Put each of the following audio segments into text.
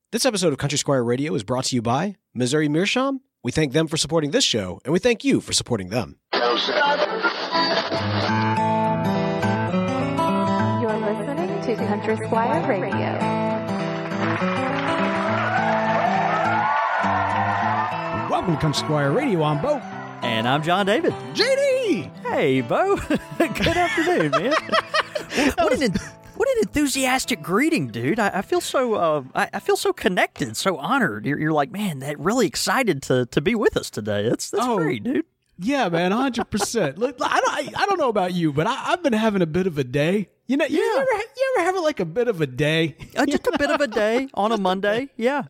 This episode of Country Squire Radio is brought to you by Missouri Meerschaum. We thank them for supporting this show, and we thank you for supporting them. You're listening to Country Squire Radio. Welcome to Country Squire Radio. I'm Bo. And I'm John David. JD! Hey, Bo. Good afternoon, man. What an enthusiastic greeting, dude. I feel so connected, so honored. You're like, man, that really excited to be with us today. That's great, dude. Yeah, man, 100%. Look, I don't know about you, but I've been having a bit of a day. You know, you ever have like a bit of a day? Just a bit of a day on a Monday. Yeah.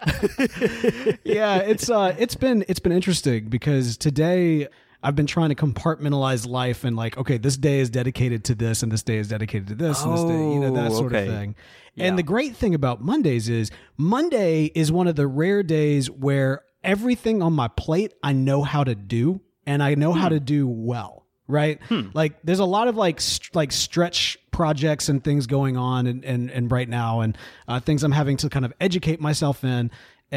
Yeah, it's been interesting because today I've been trying to compartmentalize life and like, okay, this day is dedicated to this and this day is dedicated to this and this day, that sort of thing. Yeah. And the great thing about Mondays is Monday is one of the rare days where everything on my plate I know how to do and I know how to do well. Right. Like there's a lot of like stretch projects and things going on and right now and things I'm having to kind of educate myself in.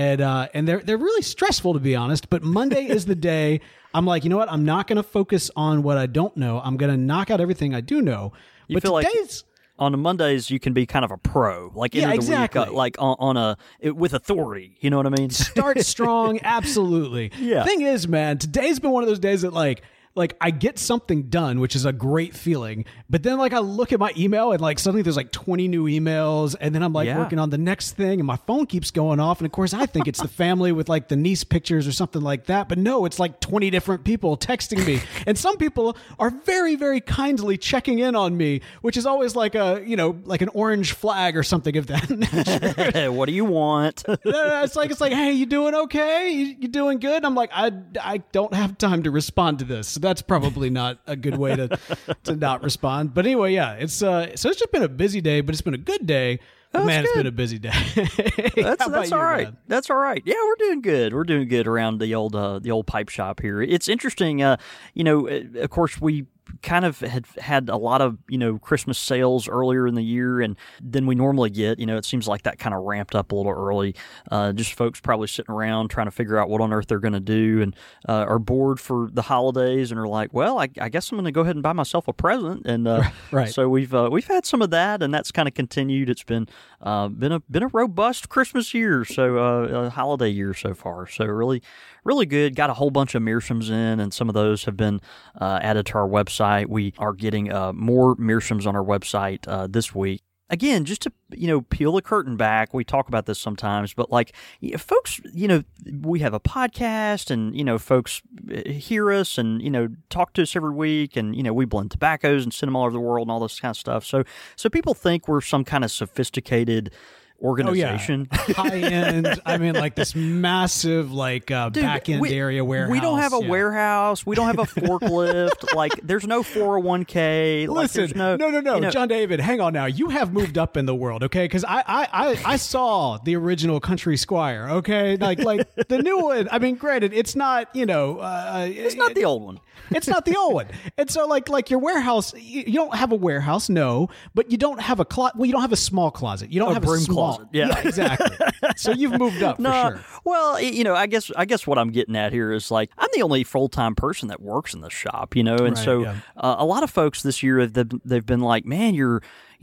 And they're really stressful, to be honest. But Monday is the day I'm like, you know what? I'm not going to focus on what I don't know. I'm going to knock out everything I do know. You feel like on the Mondays you can be kind of a pro, like end of the week, like with authority. You know what I mean? Start strong, absolutely. Yeah. Thing is, man, today's been one of those days that like I get something done, which is a great feeling. But then like I look at my email and like suddenly there's like 20 new emails and then I'm like working on the next thing and my phone keeps going off. And of course I think it's the family with like the niece pictures or something like that. But no, it's like 20 different people texting me. And some people are very, very kindly checking in on me, which is always like like an orange flag or something of that nature. What do you want? It's like, hey, you doing okay? You doing good? I'm like, I don't have time to respond to this. That's probably not a good way to not respond. But anyway, yeah, it's so it's just been a busy day, but it's been a good day. But man, it's been a busy day. That's all right. Man? That's all right. Yeah, we're doing good. We're doing good around the old pipe shop here. It's interesting. Of course, we kind of had a lot of Christmas sales earlier in the year than we normally get. It seems like that kind of ramped up a little early. Just folks probably sitting around trying to figure out what on earth they're going to do and are bored for the holidays and are like, well, I guess I'm going to go ahead and buy myself a present. And right. So we've had some of that, and that's kind of continued. It's been a robust Christmas year, so a holiday year so far. So really good. Got a whole bunch of meerschaums in, and some of those have been added to our website. We are getting more meerschaums on our website this week. Again, just to peel the curtain back, we talk about this sometimes, but like folks, we have a podcast, and folks hear us and talk to us every week, and we blend tobaccos and send them all over the world and all this kind of stuff. So people think we're some kind of sophisticated organization. Oh, yeah. High end. I mean, like this massive, like back end area warehouse. We don't have a warehouse. We don't have a forklift. Like, there's no 401k. Listen, like, no. John David, hang on now. You have moved up in the world, okay? Because I saw the original Country Squire, okay? Like the new one. I mean, granted, it's not it's not the old one. It's not the old one. And so like your warehouse, you don't have a warehouse, no, but you don't have you don't have a small closet. You don't have a broom small closet. Yeah, exactly. So you've moved up for sure. Well, I guess what I'm getting at here is like I'm the only full-time person that works in the shop, and right, so a lot of folks this year they've been like, man, your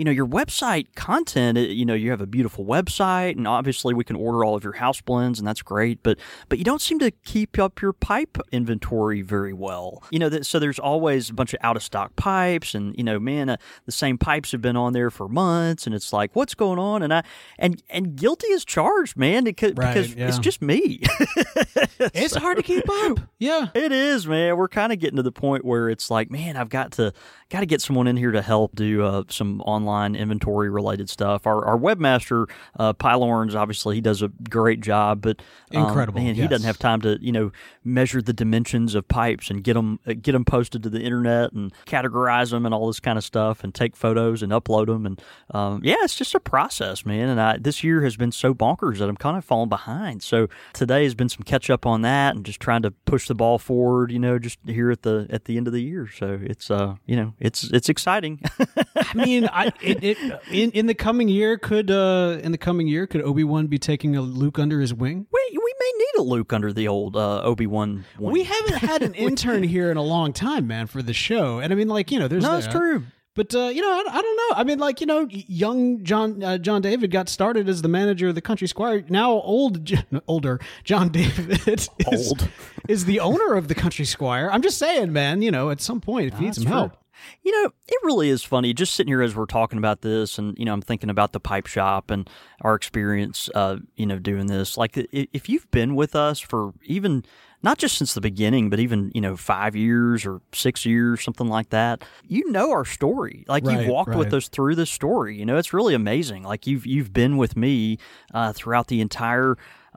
website content, you have a beautiful website, and obviously we can order all of your house blends, and that's great, but you don't seem to keep up your pipe inventory very well. So there's always a bunch of out-of-stock pipes, and, the same pipes have been on there for months, and it's like, what's going on? And guilty as charged, man, because it's just me. It's hard to keep up. Yeah. It is, man. We're kind of getting to the point where it's like, man, I've got to get someone in here to help do some online inventory related stuff. Our webmaster, Pylorns, obviously he does a great job, but incredible. Man, he doesn't have time to measure the dimensions of pipes and get them posted to the internet and categorize them and all this kind of stuff and take photos and upload them. And it's just a process, man. And this year has been so bonkers that I'm kind of falling behind. So today has been some catch up on that and just trying to push the ball forward. Just here at the end of the year. So it's it's exciting. I mean, in the coming year, could Obi-Wan be taking a Luke under his wing? We may need a Luke under the old Obi-Wan wing. We haven't had an intern here in a long time, man, for the show. And I mean, like, there's no, it's true. But I don't know. I mean, like, young John David got started as the manager of the Country Squire. Now older John David is the owner of the Country Squire. I'm just saying, man. At some point, it needs some help. It really is funny just sitting here as we're talking about this, and I'm thinking about the pipe shop and our experience, doing this. Like, if you've been with us for even not just since the beginning, but even 5 years or 6 years, something like that, our story. Like, you've walked with us through this story. It's really amazing. Like, you've been with me throughout the entire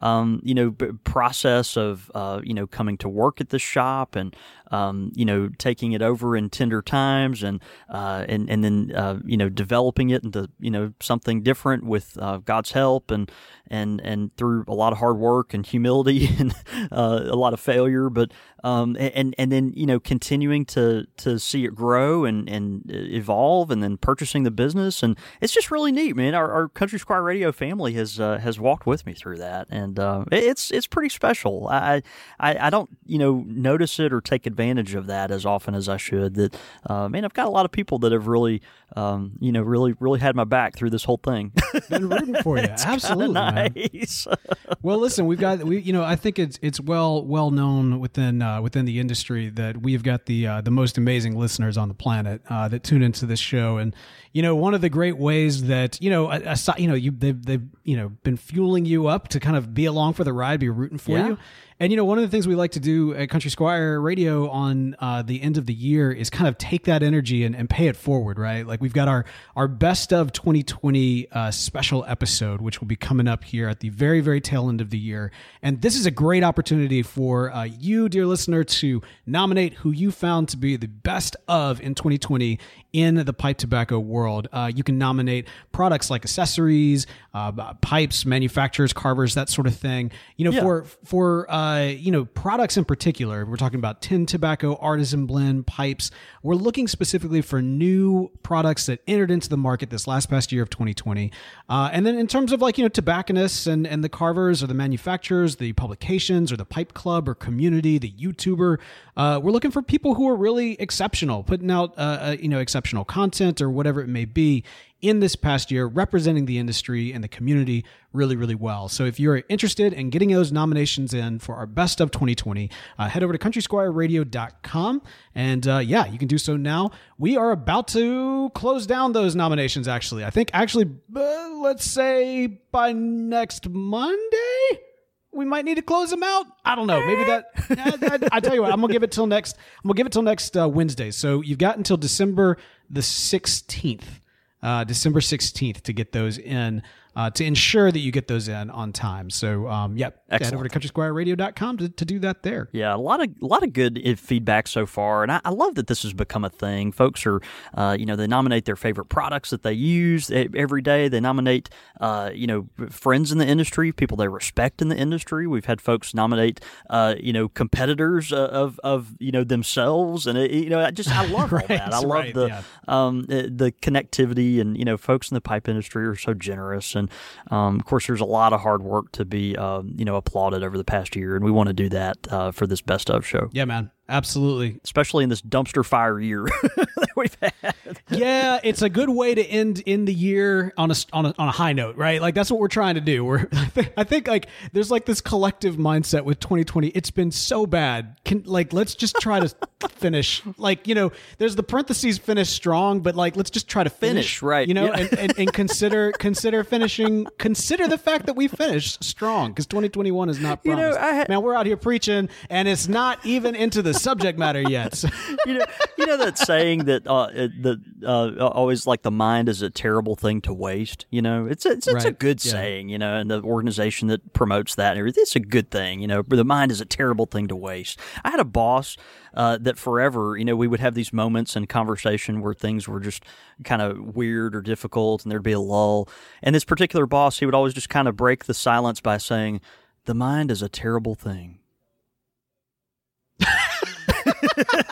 process of coming to work at the shop and taking it over in tender times and then developing it into something different with God's help and through a lot of hard work and humility and a lot of failure, but and then continuing to see it grow and evolve, and then purchasing the business, and it's just really neat, man. Our Country Squire Radio family has walked with me through that, and it's pretty special. I don't notice it or take advantage of that as often as I should. That I've got a lot of people that have really really had my back through this whole thing. Been rooting for you. Absolutely, nice. Man. Well, listen, I think it's well known within the industry that we've got the most amazing listeners on the planet that tune into this show, and one of the great ways that they've been fueling you up to kind of be along for the ride, be rooting for you. And, one of the things we like to do at Country Squire Radio on the end of the year is kind of take that energy and pay it forward, right? Like, we've got our best of 2020 special episode, which will be coming up here at the very, very tail end of the year. And this is a great opportunity for you, dear listener, to nominate who you found to be the best of in 2020 in the pipe tobacco world. You can nominate products like accessories, pipes, manufacturers, carvers, that sort of thing. For products in particular, we're talking about tin tobacco, artisan blend, pipes. We're looking specifically for new products that entered into the market this past year of 2020. And then in terms of tobacconists and the carvers or the manufacturers, the publications or the pipe club or community, the YouTuber, we're looking for people who are really exceptional, putting out, exceptional content or whatever it may be in this past year, representing the industry and the community really, really well. So if you're interested in getting those nominations in for our best of 2020, head over to countrysquireradio.com. And you can do so now. We are about to close down those nominations, actually. I think, let's say by next Monday, we might need to close them out. I don't know. Maybe that. I tell you what. I'm gonna give it till next Wednesday. So you've got until December the 16th. December 16th to get those in, to ensure that you get those in on time. So, head over to countrysquireradio.com to do that there. Yeah, a lot of good feedback so far, and I love that this has become a thing. Folks are, they nominate their favorite products that they use every day. They nominate, friends in the industry, people they respect in the industry. We've had folks nominate, competitors of themselves, and I love all that. I love the connectivity, and folks in the pipe industry are so generous, and of course, there's a lot of hard work to be applauded over the past year, and we want to do that for this best of show. Yeah, man. Absolutely. Especially in this dumpster fire year that we've had. Yeah, it's a good way to end the year on a high note, right? Like, that's what we're trying to do. I think like there's like this collective mindset with 2020. It's been so bad. Let's just try to finish. There's the parentheses finish strong, but let's just try to finish right. And consider finishing. Consider the fact that we finished strong, because 2021 is not promised. Man, we're out here preaching, and it's not even into the subject matter yet. So. That saying that always like the mind is a terrible thing to waste. It's a good saying. And the organization that promotes that, it's a good thing. But the mind is a terrible thing to waste. I had a boss that forever, we would have these moments in conversation where things were just kind of weird or difficult, and there'd be a lull. And this particular boss, he would always just kind of break the silence by saying, "The mind is a terrible thing."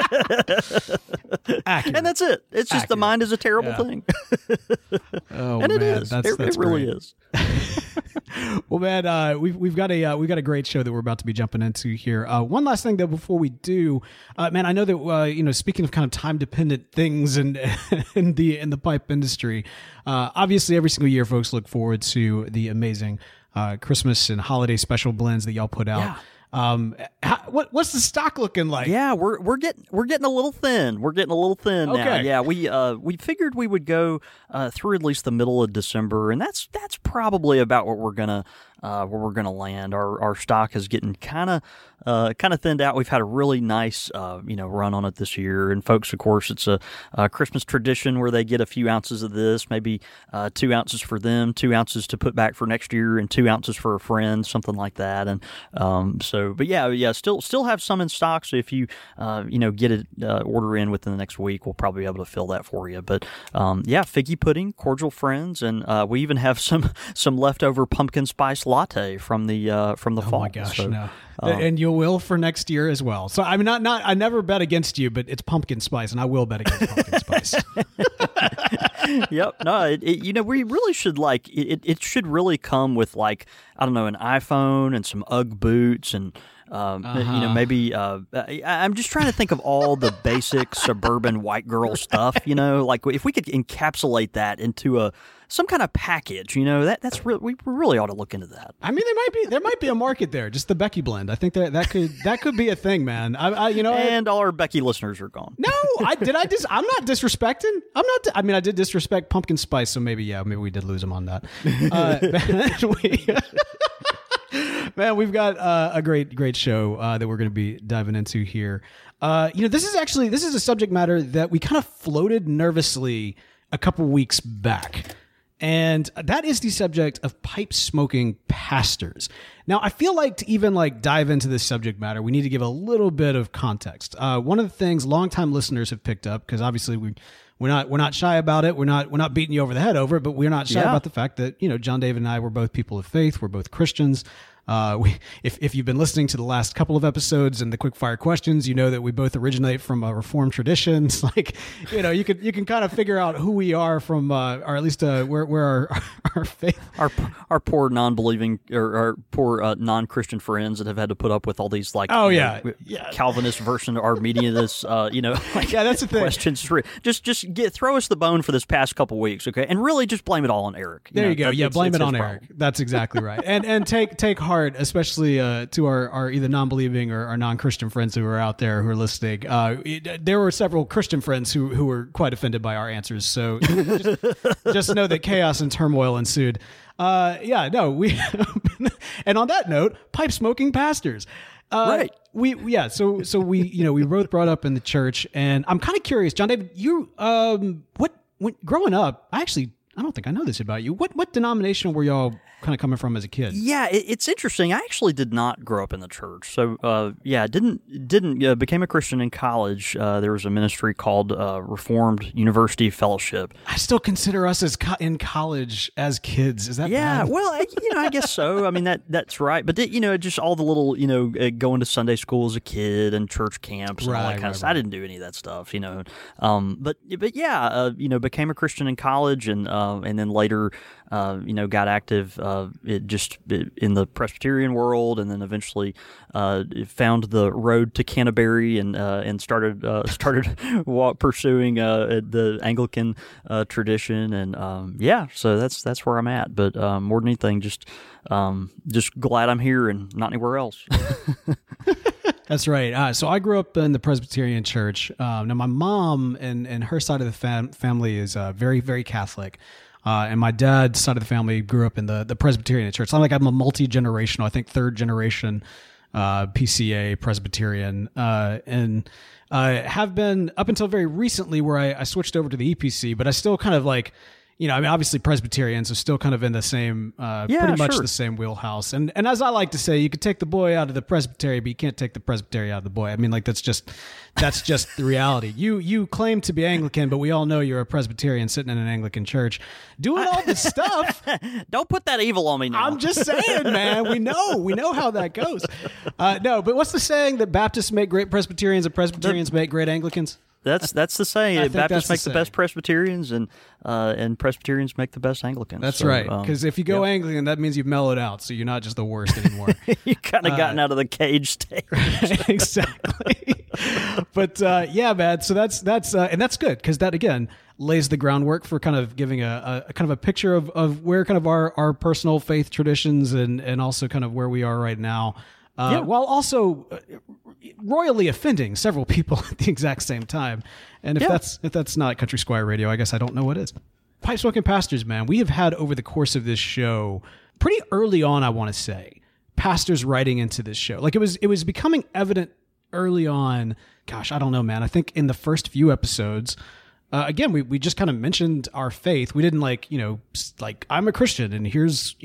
Accurate. And that's it. It's just the Accurate. mind is a terrible thing. Oh, And it man. is. That's It really great. is. Well, man, we've got a great show that we're about to be jumping into here. One last thing though, before we do, man, I know that speaking of kind of time dependent things and in the pipe industry, obviously every single year, folks look forward to the amazing Christmas and holiday special blends that y'all put out. Yeah. What's the stock looking like? Yeah, we're getting a little thin. We're getting a little thin now. Okay. Yeah, we figured we would go through at least the middle of December, and that's probably about what we're gonna land. Our stock is getting kind of thinned out. We've had a really nice run on it this year, and folks, of course, it's a Christmas tradition where they get a few ounces of this, maybe 2 ounces for them, 2 ounces to put back for next year, and 2 ounces for a friend, something like that. And but yeah, still have some in stock. So if you get it order in within the next week, we'll probably be able to fill that for you. But figgy pudding, cordial friends, and we even have some leftover pumpkin spice latte from the fall. Oh my gosh, So, no. And you will for next year as well. So I mean, not I never bet against you, but it's pumpkin spice, and I will bet against pumpkin spice. Yep. No, we really should it should really come with I don't know, an iPhone and some UGG boots and maybe I'm just trying to think of all the basic suburban white girl stuff, if we could encapsulate that into some kind of package, that's real. We really ought to look into that. I mean, there might be a market there. Just the Becky blend. I think that could be a thing, man. And all our Becky listeners are gone. No, I'm not disrespecting. I did disrespect pumpkin spice, so maybe we did lose them on that. Man, we've got a great show that we're going to be diving into here. This is a subject matter that we kind of floated nervously a couple weeks back. And that is the subject of pipe smoking pastors. Now, I feel like to even dive into this subject matter, we need to give a little bit of context. One of the things longtime listeners have picked up, because obviously we're not shy about it. We're not beating you over the head over it, but we're not shy about the fact that John David and I were both people of faith. We're both Christians. If you've been listening to the last couple of episodes and the quick fire questions, you know that we both originate from a Reformed tradition. It's you can kind of figure out who we are from, or at least where our faith, our poor non-believing or our poor non-Christian friends that have had to put up with all these Calvinist versus Arminianist, that's the thing. Questions. Just throw us the bone for this past couple weeks, okay? And really just blame it all on Eric. There you go. Blame it on Eric. Problem. That's exactly right. And take heart, especially to our either non-believing or our non-Christian friends who are out there who are listening. There were several Christian friends who were quite offended by our answers. So just know that chaos and turmoil ensued. We and on that note, pipe smoking pastors. Right. We both brought up in the church, and I'm kind of curious, John David, you growing up, I don't think I know this about you. What denomination were y'all kind of coming from as a kid? Yeah, it's interesting. I actually did not grow up in the church. So, didn't became a Christian in college. There was a ministry called Reformed University Fellowship. I still consider us as in college as kids. Is that bad? Well, I guess so. I mean, that's right. But just all the little, going to Sunday school as a kid and church camps and all that kind of stuff. I didn't do any of that stuff, became a Christian in college and then later, got active in the Presbyterian world, and then eventually found the road to Canterbury and started pursuing the Anglican tradition, and so that's where I'm at. But more than anything, just glad I'm here and not anywhere else. That's right. So I grew up in the Presbyterian church. Now my mom and her side of the family is very, very Catholic. And my dad's side of the family grew up in the Presbyterian church. So I'm a multi-generational, I think third generation PCA Presbyterian, and have been up until very recently where I switched over to the EPC, but I still kind of you know, I mean, obviously Presbyterians are still kind of in the same, pretty much sure. the same wheelhouse. And as I like to say, you could take the boy out of the presbytery, but you can't take the presbytery out of the boy. I mean, like that's just the reality. You claim to be Anglican, but we all know you're a Presbyterian sitting in an Anglican church doing all this stuff. Don't put that evil on me now. I'm just saying, man. We know how that goes. No, but what's the saying that Baptists make great Presbyterians and Presbyterians make great Anglicans? That's the saying. I think Baptists make that's the the best Presbyterians, and Presbyterians make the best Anglicans. That's So, right. Because if you go Anglican, that means you've mellowed out, so you're not just the worst anymore. you kind of gotten out of the cage stage. Exactly. But yeah, man. So that's and that's good because that again lays the groundwork for kind of giving a kind of a picture of where kind of our personal faith traditions and also kind of where we are right now. While also royally offending several people at the exact same time. And if that's not Country Squire Radio, I guess I don't know what is. Pipe Smoking Pastors, man, we have had over the course of this show, pretty early on, I want to say, pastors writing into this show. Like it was becoming evident early on. Gosh, I don't know, man. I think in the first few episodes, again, we just kind of mentioned our faith. We didn't like I'm a Christian and here's,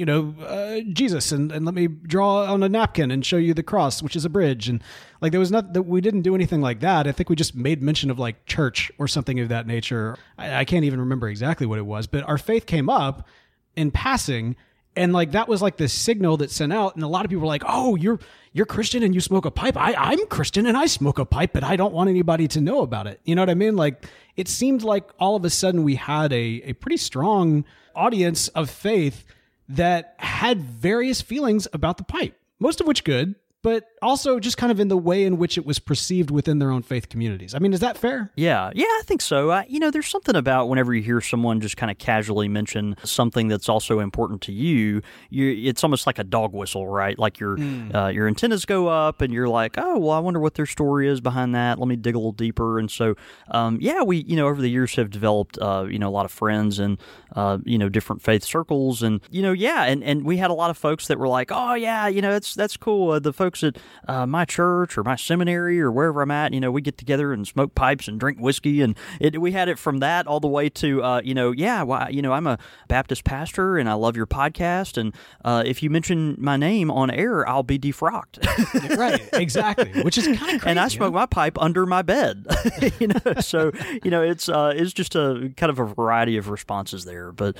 Jesus and let me draw on a napkin and show you the cross, which is a bridge. And like there was not that we didn't do anything like that. I think we just made mention of like church or something of that nature. I can't even remember exactly what it was, but our faith came up in passing. And like that was like the signal that sent out, and a lot of people were like, "Oh, you're Christian and you smoke a pipe. I'm Christian and I smoke a pipe, but I don't want anybody to know about it." You know what I mean? Like it seemed like all of a sudden we had a pretty strong audience of faith that had various feelings about the pipe, most of which good, but also just kind of in the way in which it was perceived within their own faith communities. I mean, is that fair? Yeah, I think so. There's something about whenever you hear someone just kind of casually mention something that's also important to you, it's almost like a dog whistle, right? Like your antennas go up and you're like, oh, well, I wonder what their story is behind that. Let me dig a little deeper. And so, we, over the years have developed, a lot of friends and, different faith circles. And, and we had a lot of folks that were like, oh, yeah, that's cool. The folks at my church or my seminary or wherever I'm at, we get together and smoke pipes and drink whiskey, and we had it from that all the way to, I'm a Baptist pastor and I love your podcast, and if you mention my name on air, I'll be defrocked. Right, exactly, which is kind of crazy. And I smoke my pipe under my bed, So it's just a kind of a variety of responses there, but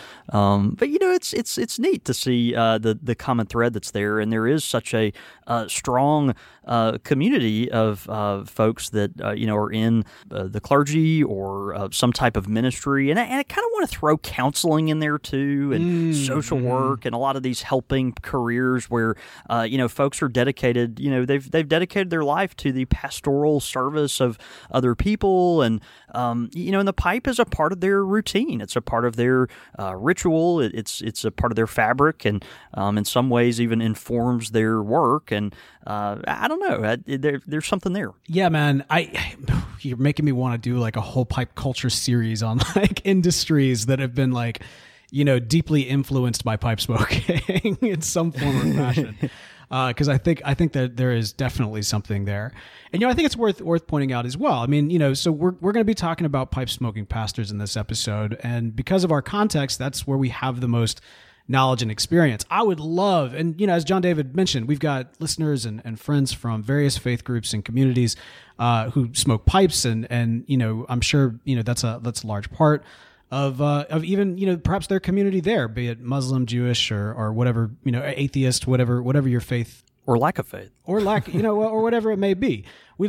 it's neat to see the common thread that's there, and there is such a strong community of folks that are in the clergy or some type of ministry, and I kind of want to throw counseling in there too, and social work, and a lot of these helping careers where folks are dedicated. They've dedicated their life to the pastoral service of other people, and and the pipe is a part of their routine. It's a part of their ritual. It's a part of their fabric, and in some ways even informs their work. And I don't know. There's something there. Yeah, man. You're making me want to do like a whole pipe culture series on like industries that have been like, deeply influenced by pipe smoking in some form or fashion. Because I think that there is definitely something there, and I think it's worth pointing out as well. I mean, so we're going to be talking about pipe smoking pastors in this episode, and because of our context, that's where we have the most knowledge and experience. I would love, and as John David mentioned, we've got listeners and friends from various faith groups and communities who smoke pipes, and I'm sure that's a large part of even perhaps their community there, be it Muslim, Jewish, or whatever, atheist, whatever your faith or lack of faith, or lack, or whatever it may be.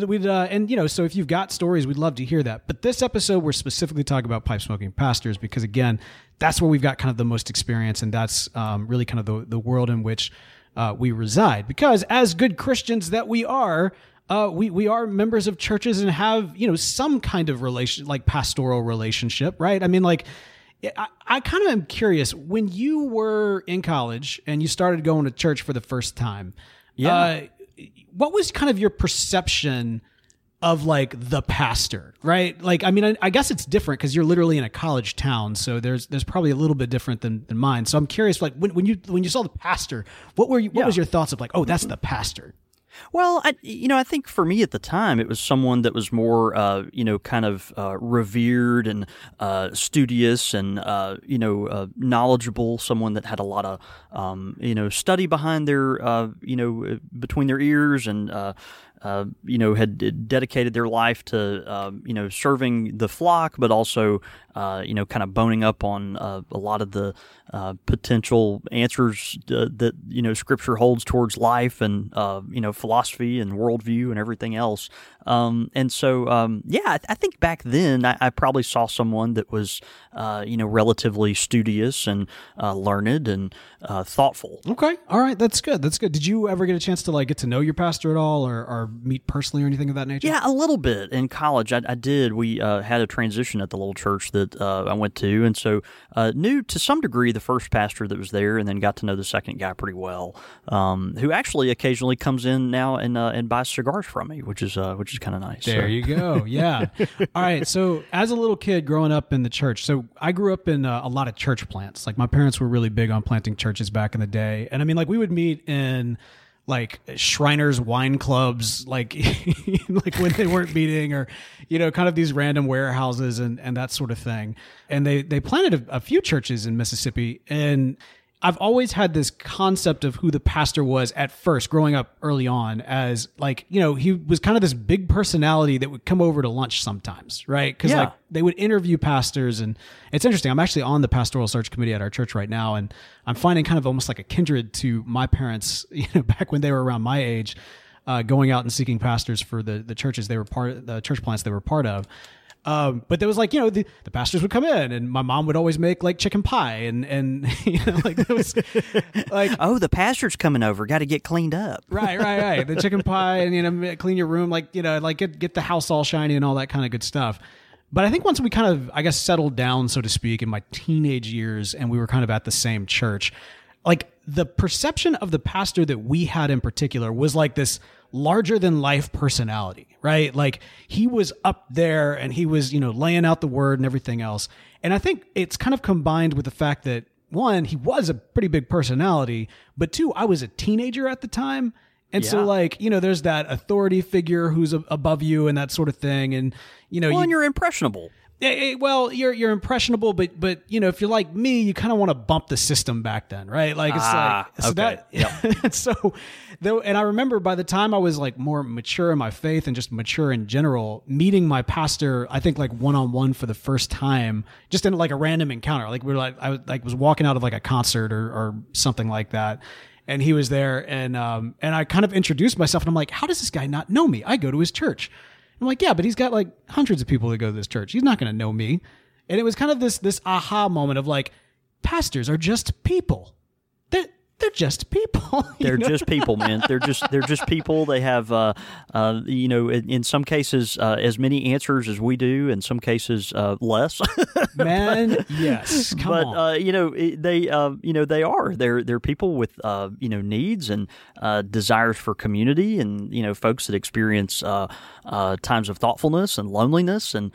So if you've got stories, we'd love to hear that. But this episode, we're specifically talking about pipe smoking pastors because, again, that's where we've got kind of the most experience, and that's really kind of the world in which we reside. Because as good Christians that we are, we are members of churches and have, some kind of pastoral relationship, right? I mean, I kind of am curious, when you were in college and you started going to church for the first time, what was kind of your perception of the pastor, right? I guess it's different because you're literally in a college town, so there's probably a little bit different than mine. So I'm curious, when you saw the pastor, what was your thoughts of oh, that's the pastor? Well, I think for me at the time, it was someone that was more, kind of revered and studious and, knowledgeable, someone that had a lot of, study behind their, between their ears and, had dedicated their life to, serving the flock, but also, kind of boning up on a lot of the potential answers that, Scripture holds towards life and, philosophy and worldview and everything else. And so, I think back then I probably saw someone that was, relatively studious and learned and thoughtful. Okay. All right. That's good. That's good. Did you ever get a chance to get to know your pastor at all or meet personally or anything of that nature? Yeah, a little bit. In college, I did. We had a transition at the little church that I went to, and so knew to some degree the first pastor that was there, and then got to know the second guy pretty well, who actually occasionally comes in now and buys cigars from me, which is kind of nice. There you go. Yeah. All right. So as a little kid growing up in the church, so I grew up in a lot of church plants. Like my parents were really big on planting churches back in the day, and I mean, we would meet in Shriners wine clubs, like when they weren't meeting, or kind of these random warehouses and that sort of thing. And they planted a few churches in Mississippi, and I've always had this concept of who the pastor was at first, growing up early on, as he was kind of this big personality that would come over to lunch sometimes, right? Because they would interview pastors, and it's interesting. I'm actually on the pastoral search committee at our church right now, and I'm finding kind of almost like a kindred to my parents, back when they were around my age, going out and seeking pastors for the churches they were the church plants they were part of. But there was the pastors would come in, and my mom would always make chicken pie, and there was oh, the pastor's coming over, got to get cleaned up. Right. The chicken pie, and clean your room, get the house all shiny and all that kind of good stuff. But I think once we kind of, I guess, settled down, so to speak, in my teenage years, and we were kind of at the same church, the perception of the pastor that we had in particular was this larger than life personality, right? He was up there and he was, laying out the word and everything else. And I think it's kind of combined with the fact that, one, he was a pretty big personality, but two, I was a teenager at the time. And so there's that authority figure who's above you and that sort of thing. And, and you're impressionable. Well, you're impressionable, but if you're like me, you kind of want to bump the system back then, right? And I remember by the time I was more mature in my faith and just mature in general, meeting my pastor, I think one-on-one for the first time, just in a random encounter. I was walking out of a concert or something like that. And he was there, and I kind of introduced myself, and I'm like, how does this guy not know me? I go to his church. I'm like, yeah, but he's got hundreds of people that go to this church. He's not going to know me. And it was kind of this aha moment of pastors are just people. They're just people. They're just people, man. They're just people. They have, in some cases, as many answers as we do. In some cases, less. Man, yes. Come on. They are. They're people with, needs and desires for community, and folks that experience times of thoughtfulness and loneliness, and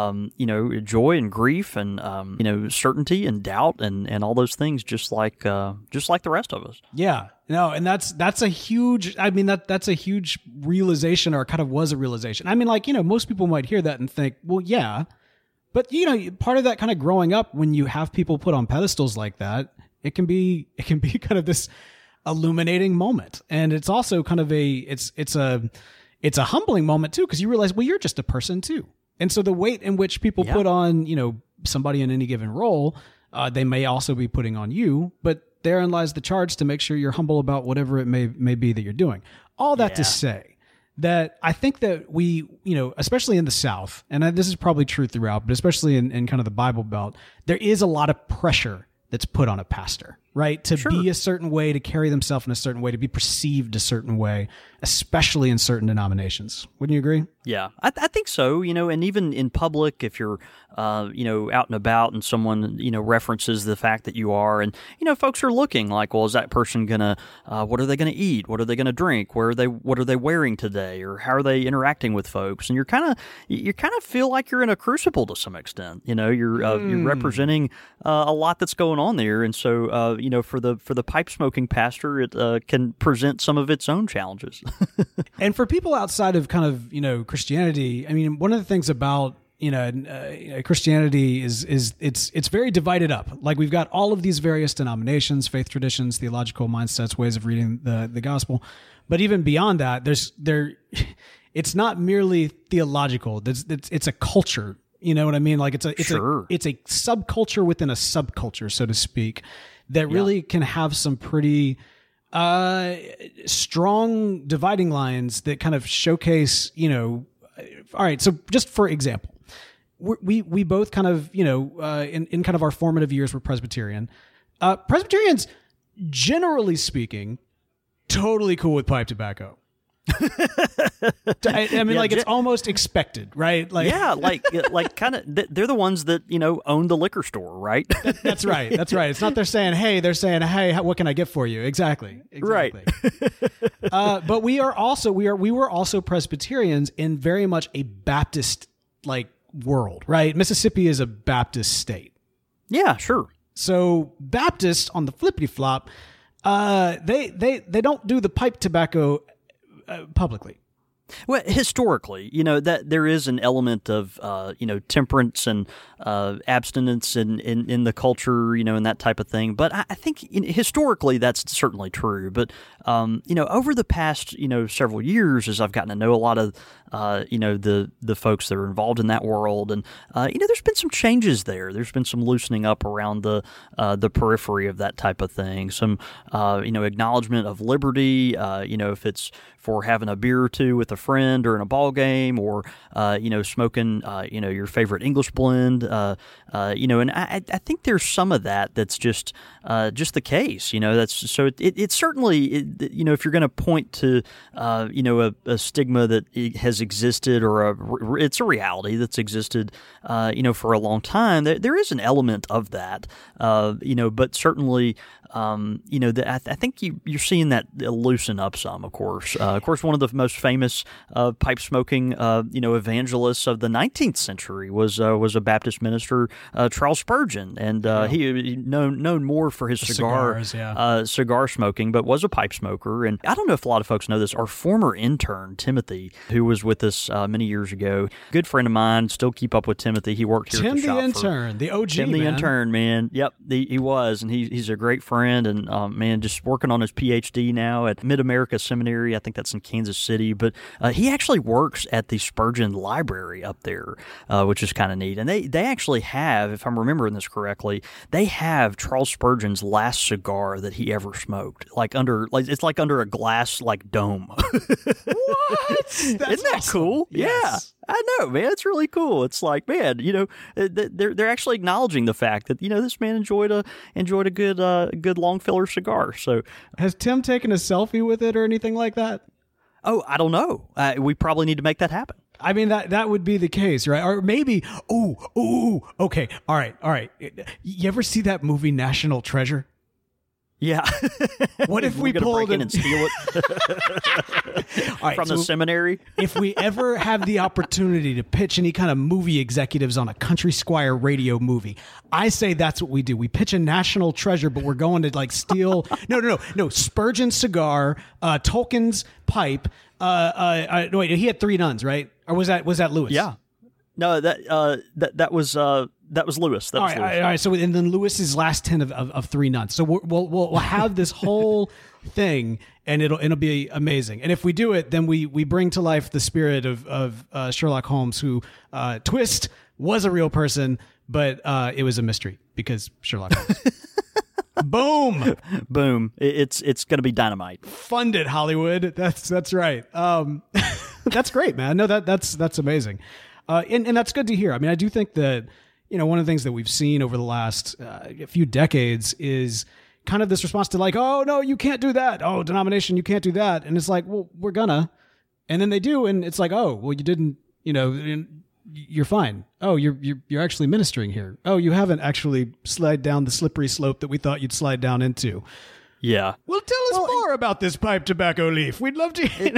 joy and grief, and certainty and doubt, and all those things, just like the rest of us. Yeah. No, and that's a huge, that's a huge realization, or kind of was a realization. Most people might hear that and think, well, yeah, but part of that kind of growing up, when you have people put on pedestals like that, it can be kind of this illuminating moment. And it's also kind of it's a humbling moment too, because you realize, well, you're just a person too. And so the weight in which people put on, somebody in any given role, they may also be putting on you, but therein lies the charge to make sure you're humble about whatever it may be that you're doing. All that to say that I think that we, especially in the South, and this is probably true throughout, but especially in kind of the Bible Belt, there is a lot of pressure that's put on a pastor, right? To be a certain way, to carry themselves in a certain way, to be perceived a certain way, especially in certain denominations. Wouldn't you agree? Yeah, I think so, and even in public, if you're, out and about and someone, references the fact that you are, and, folks are looking like, well, is that person gonna, what are they gonna eat? What are they gonna drink? What are they wearing today? Or how are they interacting with folks? And you kind of feel like you're in a crucible to some extent, you're representing a lot that's going on there. And so, for the pipe smoking pastor, it can present some of its own challenges. And for people outside of kind of Christianity, I mean, one of the things about Christianity is it's very divided up. Like we've got all of these various denominations, faith traditions, theological mindsets, ways of reading the gospel. But even beyond that, it's not merely theological. It's a culture. You know what I mean? Like it's a subculture within a subculture, so to speak, that really can have some pretty strong dividing lines that kind of showcase, all right. So just for example, we both kind of, in kind of our formative years were Presbyterian. Presbyterians, generally speaking, totally cool with pipe tobacco. I mean, it's almost expected, right? Like, like kind of, they're the ones that own the liquor store, right? That's right. It's not they're saying, hey, what can I get for you? Exactly. Right. But we were also Presbyterians in very much a Baptist world, right? Mississippi is a Baptist state. Yeah, sure. So Baptists on the flippity flop, they don't do the pipe tobacco publicly. Well, historically, that there is an element of, temperance and abstinence in the culture, and that type of thing. But I think historically that's certainly true. But, over the past, several years, as I've gotten to know a lot of, the folks that are involved in that world, and, there's been some changes there. There's been some loosening up around the periphery of that type of thing. Some, acknowledgement of liberty, if it's for having a beer or two with a friend or in a ball game, or smoking your favorite English blend, and I think there's some of that's just the case. That's so it's certainly if you're going to point to a stigma that has existed, or it's a reality that's existed for a long time. There is an element of that, but certainly. I think you're seeing that loosen up some, of course. Of course, one of the most famous pipe smoking, evangelists of the 19th century was a Baptist minister, Charles Spurgeon, and he known more for his cigar smoking, but was a pipe smoker. And I don't know if a lot of folks know this. Our former intern Timothy, who was with us many years ago, good friend of mine. Still keep up with Timothy. He worked here. Tim the intern, the OG. Tim the intern, man. Yep, he was, and he's a great friend. And just working on his PhD now at Mid-America Seminary. I think that's in Kansas City. But he actually works at the Spurgeon Library up there, which is kind of neat. And they actually have, if I'm remembering this correctly, they have Charles Spurgeon's last cigar that he ever smoked, it's like under a glass dome. What? Isn't that awesome. Cool? Yes. Yeah. I know, man. It's really cool. It's like, man, they're actually acknowledging the fact that this man enjoyed a good long filler cigar. So, has Tim taken a selfie with it or anything like that? Oh, I don't know. We probably need to make that happen. I mean, that would be the case, right? Or maybe, okay, all right. You ever see that movie National Treasure? Yeah. What if we pulled break in and steal it from the seminary? If we ever have the opportunity to pitch any kind of movie executives on a Country Squire radio movie, I say that's what we do. We pitch a National Treasure, but we're going to steal. No. Spurgeon's cigar, Tolkien's pipe. Wait, he had Three Nuns, right? Or was that Lewis? Yeah. No, that was Lewis. All right. So and then Lewis's last 10 of Three Nuns. So we'll have this whole thing, and it'll be amazing. And if we do it, then we bring to life the spirit of Sherlock Holmes, who Twist was a real person, but it was a mystery because Sherlock Holmes. Boom! It's going to be dynamite. Fund it, Hollywood. That's right. That's great, man. No, that's amazing. And that's good to hear. I mean, I do think that, one of the things that we've seen over the last few decades is kind of this response to oh, no, you can't do that. Oh, denomination, you can't do that. And it's like, well, we're gonna. And then they do. And it's like, oh, well, you didn't, you're fine. Oh, you're actually ministering here. Oh, you haven't actually slid down the slippery slope that we thought you'd slide down into. Yeah. Well, tell us more about this pipe tobacco leaf. We'd love to hear.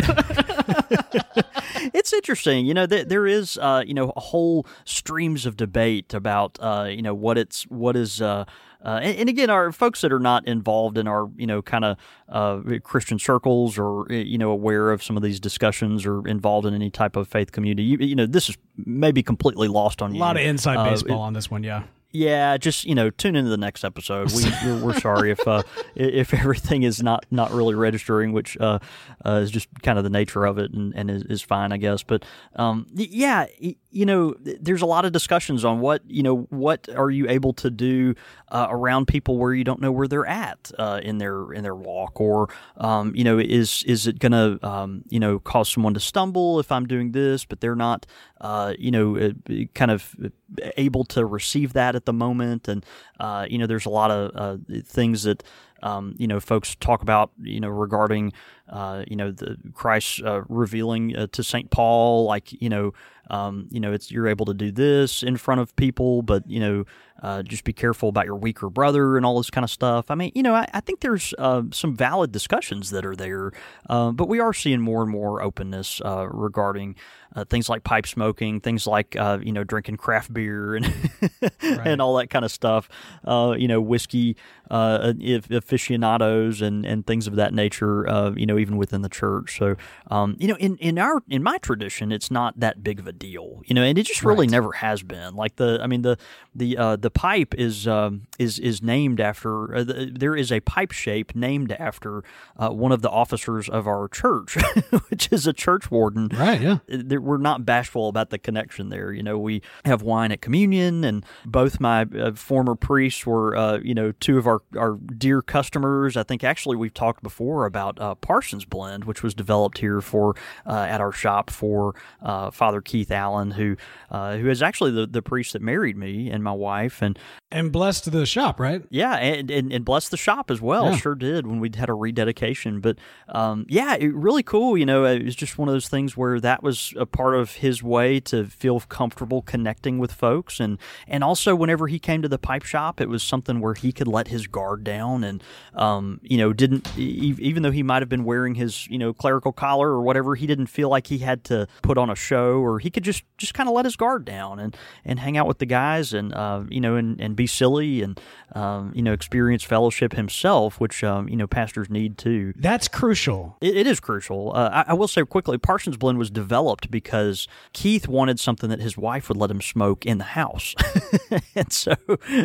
It's interesting. There is, a whole streams of debate about, what is and again, our folks that are not involved in our, kind of Christian circles or, aware of some of these discussions or involved in any type of faith community, this is maybe completely lost on you. A lot of inside baseball on this one, yeah. Yeah, just tune into the next episode. We're sorry if everything is not really registering, which is just kind of the nature of it, and is fine, I guess. But there's a lot of discussions on what are you able to do around people where you don't know where they're at in their walk, or is it going to cause someone to stumble if I'm doing this, but they're not kind of able to receive that at the moment, and there's a lot of things that folks talk about regarding the Christ revealing to St. Paul, like it's you're able to do this in front of people, but just be careful about your weaker brother and all this kind of stuff. I mean, I think there's some valid discussions that are there, but we are seeing more and more openness regarding things like pipe smoking, things like drinking craft beer and and all that kind of stuff. Whiskey aficionados and things of that nature. Even within the church. So, in my tradition, it's not that big of a deal. And it just really never has been. Like the pipe is named after. There is a pipe shape named after one of the officers of our church, which is a church warden. Right. Yeah. We're not bashful about the connection there. We have wine at communion, and both my former priests were, two of our dear customers. I think actually we've talked before about Parsons Blend, which was developed here for at our shop for Father Keith Allen, who is actually the priest that married me and my wife, and blessed the shop, right? Yeah, and blessed the shop as well. Yeah. Sure did when we had a rededication. But it really cool. It was just one of those things where that was a part of his way to feel comfortable connecting with folks, and also whenever he came to the pipe shop, it was something where he could let his guard down, and didn't, even though he might have been wearing his clerical collar or whatever, he didn't feel like he had to put on a show, or he could just kind of let his guard down and hang out with the guys, and and be silly, and experience fellowship himself, which pastors need too. That's crucial. It is crucial. I will say quickly, Parsons Blend was developed because Keith wanted something that his wife would let him smoke in the house, and so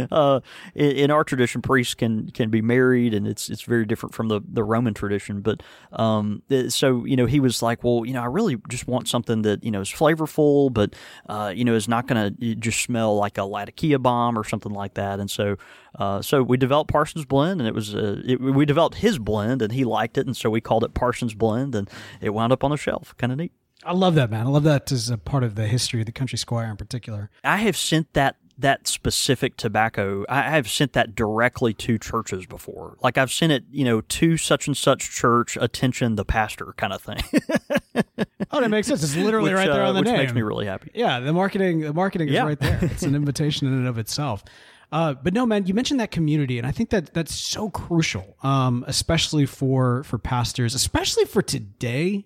in our tradition, priests can be married, and it's very different from the Roman tradition. But so he was like, well, I really just want something that is flavorful, but is not going to just smell like a Latakia bomb or something like that. And so we developed Parsons Blend, and it was we developed his blend, and he liked it, and so we called it Parsons Blend, and it wound up on the shelf. Kind of neat. I love that, man. I love that as a part of the history of the Country Squire in particular. I have sent that specific tobacco, I have sent that directly to churches before. Like I've sent it, to such and such church, attention the pastor kind of thing. Oh, that makes sense. It's literally right there on the name. Which makes me really happy. Yeah, the marketing is right there. It's an invitation in and of itself. But no, man, you mentioned that community, and I think that's so crucial, especially for pastors, especially for today.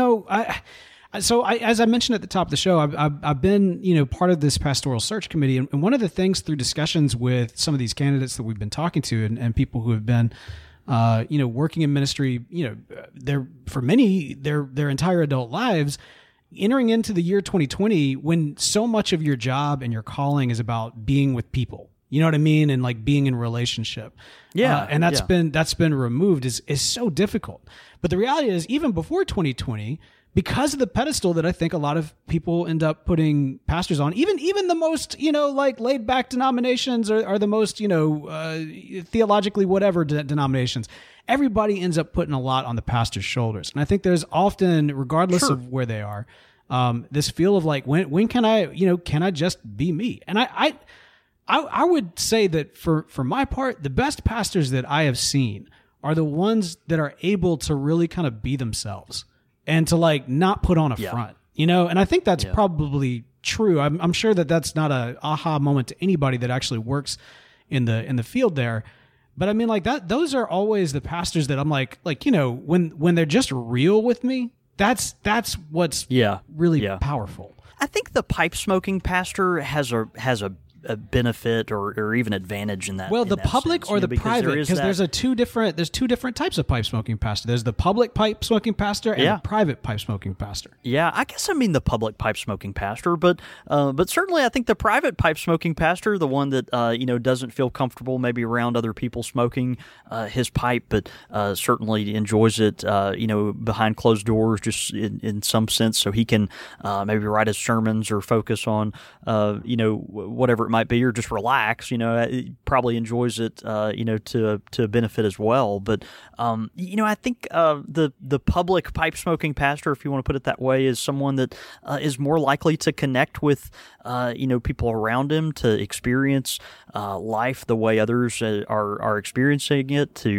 As I mentioned at the top of the show, I've been, part of this pastoral search committee. And one of the things through discussions with some of these candidates that we've been talking to and people who have been, working in ministry, they're for many, their entire adult lives, entering into the year 2020, when so much of your job and your calling is about being with people. You know what I mean? And like being in relationship. Yeah. And that's been removed is so difficult. But the reality is, even before 2020, because of the pedestal that I think a lot of people end up putting pastors on, even the most, laid back denominations are the most, theologically whatever denominations, everybody ends up putting a lot on the pastor's shoulders. And I think there's often, regardless of where they are, this feel of like, when can I just be me? And I would say that for my part, the best pastors that I have seen are the ones that are able to really kind of be themselves and to like not put on a front, and I think that's probably true. I'm sure that that's not a aha moment to anybody that actually works in the field there. But I mean, like that, those are always the pastors that I'm like, when they're just real with me, that's what's really powerful. I think the pipe smoking pastor has a benefit or even advantage in that. Well, in the that public sense, or the private, because there's two different types of pipe smoking pastor. There's the public pipe smoking pastor and the private pipe smoking pastor. Yeah, I guess I mean the public pipe smoking pastor, but certainly I think the private pipe smoking pastor, the one that doesn't feel comfortable maybe around other people smoking his pipe, but certainly enjoys it behind closed doors, just in some sense, so he can maybe write his sermons or focus on whatever it might be, or just relax. He probably enjoys it to benefit as well. But I think the public pipe smoking pastor, if you want to put it that way, is someone that is more likely to connect with people around him, to experience life the way others are experiencing it, to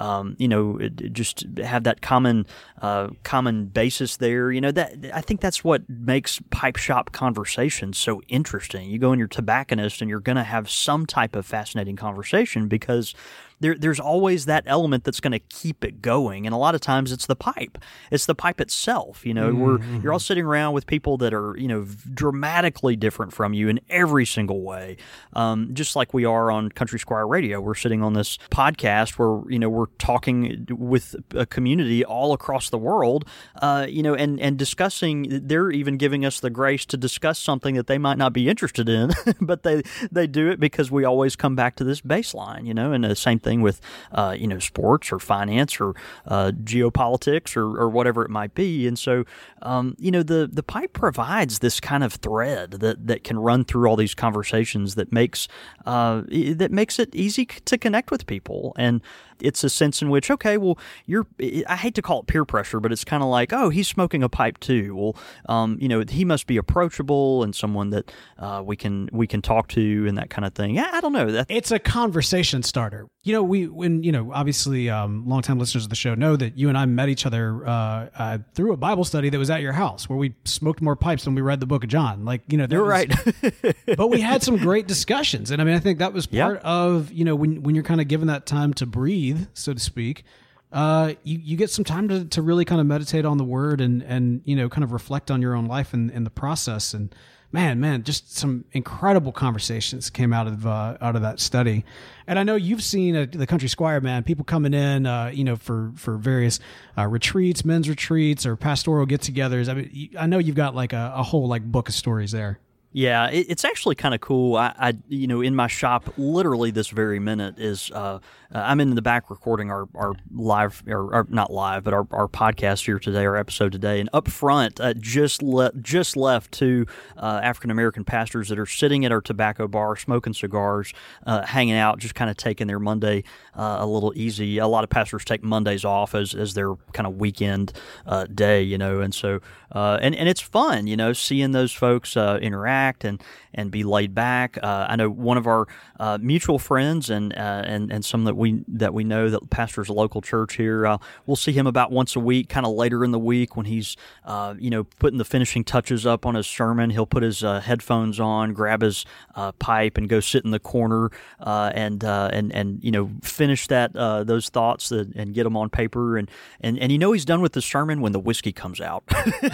just have that common basis there. That I think that's what makes pipe shop conversations so interesting. You go in your tobacconist and you're going to have some type of fascinating conversation, because there's always that element that's going to keep it going, and a lot of times it's the pipe. It's the pipe itself. You're all sitting around with people that are dramatically different from you in every single way. Just like we are on Country Squire Radio, we're sitting on this podcast where we're talking with a community all across the world, and discussing. They're even giving us the grace to discuss something that they might not be interested in, but they do it because we always come back to this baseline. And the same thing with sports or finance or geopolitics or whatever it might be. And so the pipe provides this kind of thread that can run through all these conversations that makes it easy to connect with people. And it's a sense in which, okay, well, I hate to call it peer pressure, but it's kind of like, oh, he's smoking a pipe too. Well, he must be approachable and someone that we can talk to and that kind of thing. I don't know. It's a conversation starter. Obviously, longtime listeners of the show know that you and I met each other through a Bible study that was at your house, where we smoked more pipes than we read the book of John. You're right. But we had some great discussions. And I think that was part of, when you're kind of given that time to breathe, so to speak, you get some time to really kind of meditate on the word and kind of reflect on your own life in the process. And man, just some incredible conversations came out of that study. And I know you've seen the Country Squire, man, people coming in, for various retreats, men's retreats, or pastoral get-togethers. I know you've got like a whole like book of stories there. Yeah, it's actually kind of cool. I in my shop, literally this very minute is I'm in the back recording our live, or not live, but our podcast here today, our episode today, and up front, just left two African American pastors that are sitting at our tobacco bar, smoking cigars, hanging out, just kind of taking their Monday a little easy. A lot of pastors take Mondays off as their kind of weekend day, and so and it's fun, seeing those folks interact and be laid back. I know one of our mutual friends and some that we know that pastors a local church here. We'll see him about once a week, kind of later in the week when he's putting the finishing touches up on his sermon. He'll put his headphones on, grab his pipe, and go sit in the corner and finish those thoughts and get them on paper. And he's done with the sermon when the whiskey comes out.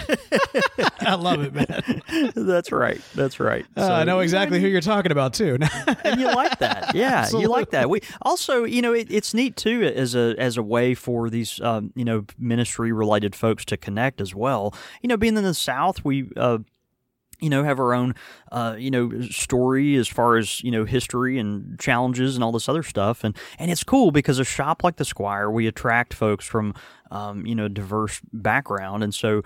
I love it, man. That's right. So, I know exactly who you're talking about too. And you like that, yeah. Absolutely. You like that. We also, it's neat too as a way for these ministry related folks to connect as well. Being in the South, we have our own, story as far as, history and challenges and all this other stuff. And it's cool because a shop like the Squire, we attract folks from, diverse background. And so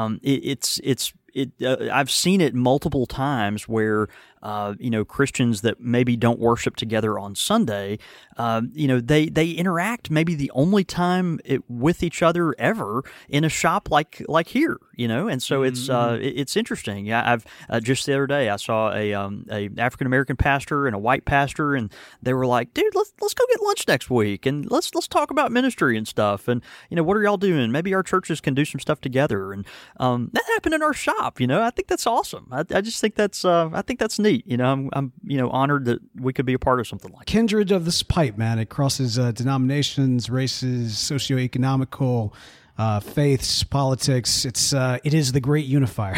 I've seen it multiple times where, Christians that maybe don't worship together on Sunday, they interact maybe the only time with each other ever in a shop like here, and so it's interesting. Yeah, I've just the other day I saw a African American pastor and a white pastor, and they were like, "Dude, let's go get lunch next week and let's talk about ministry and stuff, and what are y'all doing? Maybe our churches can do some stuff together." And that happened in our shop. I think that's awesome. I just think that's neat. I'm honored that we could be a part of something like that. Kindred of this pipe, man. It crosses denominations, races, socioeconomical, faiths, politics. It is the great unifier.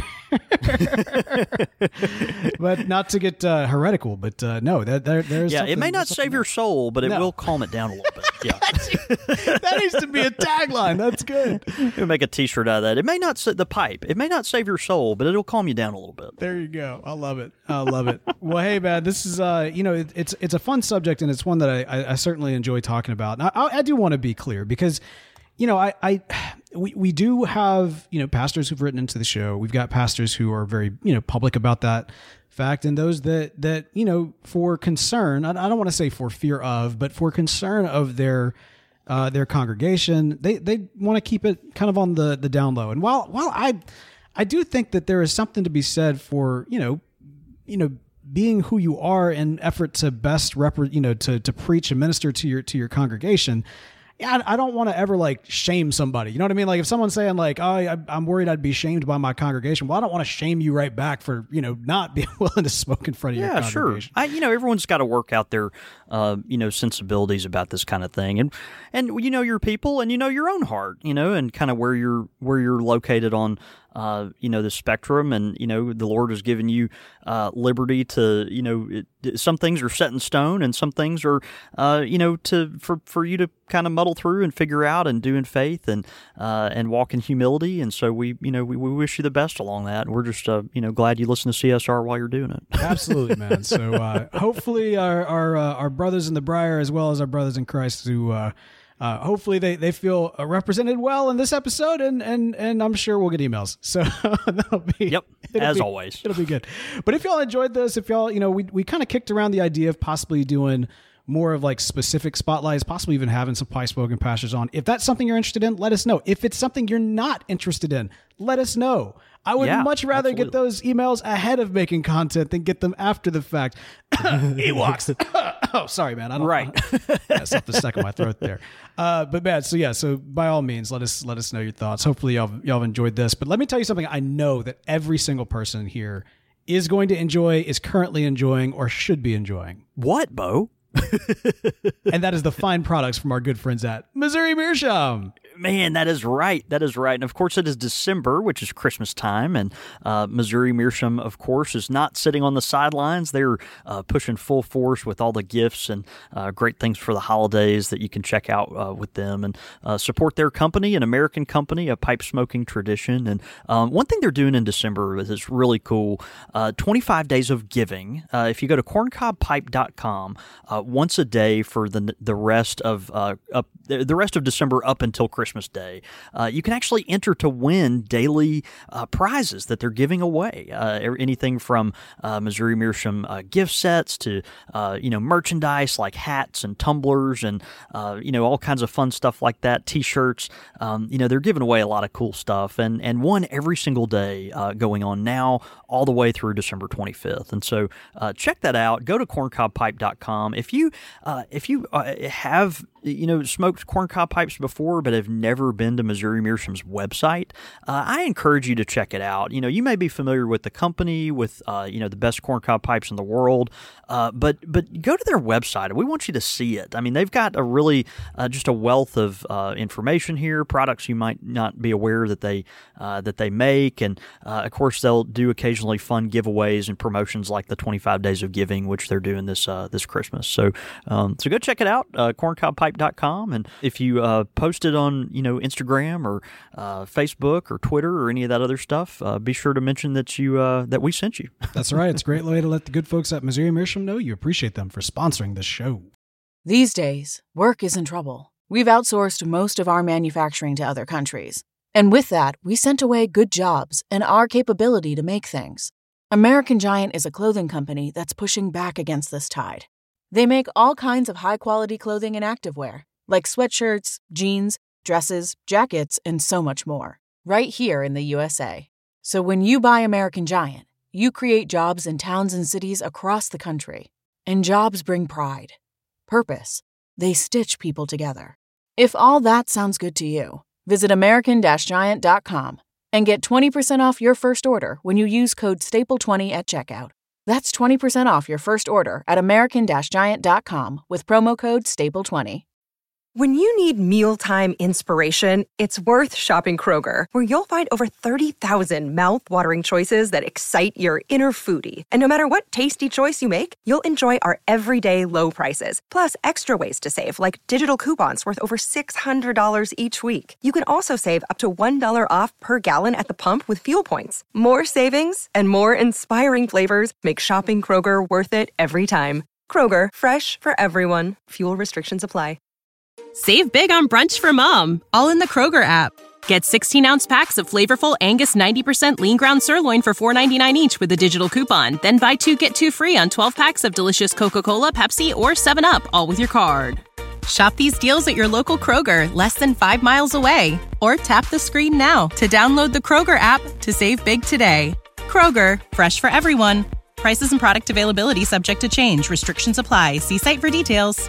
But not to get heretical, but no, there's it may not save your soul, but it will calm it down a little bit. Yeah, that needs to be a tagline. That's good. We'll make a T-shirt out of that. It may not the pipe. It may not save your soul, but it'll calm you down a little bit. There you go. I love it. Well, hey, man, this is it's a fun subject, and it's one that I certainly enjoy talking about. And I do want to be clear because, we do have, pastors who've written into the show. We've got pastors who are very, public about that fact. And those that, for concern, I don't want to say for fear of, but for concern of their congregation, they want to keep it kind of on the down low. And while I do think that there is something to be said for, being who you are in effort to best to preach and minister to your congregation. I don't want to ever shame somebody. You know what I mean? Like if someone's saying I'm worried I'd be shamed by my congregation. Well, I don't want to shame you right back for, not being willing to smoke in front of your congregation. Yeah, sure. Everyone's got to work out their, sensibilities about this kind of thing. And your people and your own heart, and kind of where you're located on, the spectrum, and, the Lord has given you liberty to, some things are set in stone and some things are, for you to kind of muddle through and figure out and do in faith and walk in humility. And so we wish you the best along that. And we're just, glad you listen to CSR while you're doing it. Absolutely, man. So hopefully our brothers in the Briar, as well as our brothers in Christ who, hopefully they feel represented well in this episode, and I'm sure we'll get emails. So that'll be always. It'll be good. But if y'all enjoyed this, if y'all, we kind of kicked around the idea of possibly doing more of specific spotlights, possibly even having some Pie Spoken pastors on. If that's something you're interested in, let us know. If it's something you're not interested in, let us know. I would much rather get those emails ahead of making content than get them after the fact. Ewoks. Oh, sorry, man. I don't. Right. Something stuck in my throat there. But man, so by all means, let us know your thoughts. Hopefully y'all have enjoyed this. But let me tell you something I know that every single person here is going to enjoy, is currently enjoying, or should be enjoying. What, Bo? And that is the fine products from our good friends at Missouri Meerschaum. Man, that is right. That is right. And of course, it is December, which is Christmas time. And Missouri Meerschaum, of course, is not sitting on the sidelines. They're pushing full force with all the gifts and great things for the holidays that you can check out with them and support their company, an American company, a pipe smoking tradition. And one thing they're doing in December is really cool. 25 days of giving. If you go to corncobpipe.com once a day for the rest of December up until Christmas Day, you can actually enter to win daily prizes that they're giving away. Anything from Missouri Meerschaum gift sets to merchandise like hats and tumblers and all kinds of fun stuff like that. T-shirts. They're giving away a lot of cool stuff and one every single day going on now all the way through December 25th. And so check that out. Go to corncobpipe.com. If you have smoked corncob pipes before but have never been to Missouri Meerschaum's website, I encourage you to check it out. You may be familiar with the company, with the best corncob pipes in the world, but go to their website. We want you to see it. I mean, they've got a really just a wealth of information here, products you might not be aware that they make, and of course they'll do occasionally fun giveaways and promotions like the 25 Days of Giving, which they're doing this Christmas. So go check it out, corncobpipe.com, and if you post it on Instagram or Facebook or Twitter or any of that other stuff, be sure to mention that we sent you. That's right. It's a great way to let the good folks at Missouri Meerschaum know you appreciate them for sponsoring this show. These days, work is in trouble. We've outsourced most of our manufacturing to other countries. And with that, we sent away good jobs and our capability to make things. American Giant is a clothing company that's pushing back against this tide. They make all kinds of high-quality clothing and activewear, like sweatshirts, jeans, dresses, jackets, and so much more, right here in the USA. So when you buy American Giant, you create jobs in towns and cities across the country. And jobs bring pride, purpose. They stitch people together. If all that sounds good to you, visit American-Giant.com and get 20% off your first order when you use code STAPLE20 at checkout. That's 20% off your first order at American-Giant.com with promo code STAPLE20. When you need mealtime inspiration, it's worth shopping Kroger, where you'll find over 30,000 mouth-watering choices that excite your inner foodie. And no matter what tasty choice you make, you'll enjoy our everyday low prices, plus extra ways to save, like digital coupons worth over $600 each week. You can also save up to $1 off per gallon at the pump with fuel points. More savings and more inspiring flavors make shopping Kroger worth it every time. Kroger, fresh for everyone. Fuel restrictions apply. Save big on brunch for mom, all in the Kroger app. Get 16-ounce packs of flavorful Angus 90% lean ground sirloin for $4.99 each with a digital coupon. Then buy 2, get 2 free on 12 packs of delicious Coca-Cola, Pepsi, or 7-Up, all with your card. Shop these deals at your local Kroger, less than 5 miles away. Or tap the screen now to download the Kroger app to save big today. Kroger, fresh for everyone. Prices and product availability subject to change. Restrictions apply. See site for details.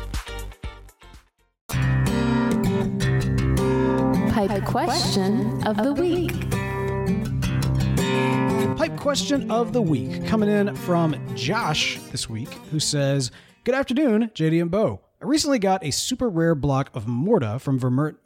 Pipe question of the week. Pipe question of the week coming in from Josh this week, who says, "Good afternoon, JD and Bo. I recently got a super rare block of Morta from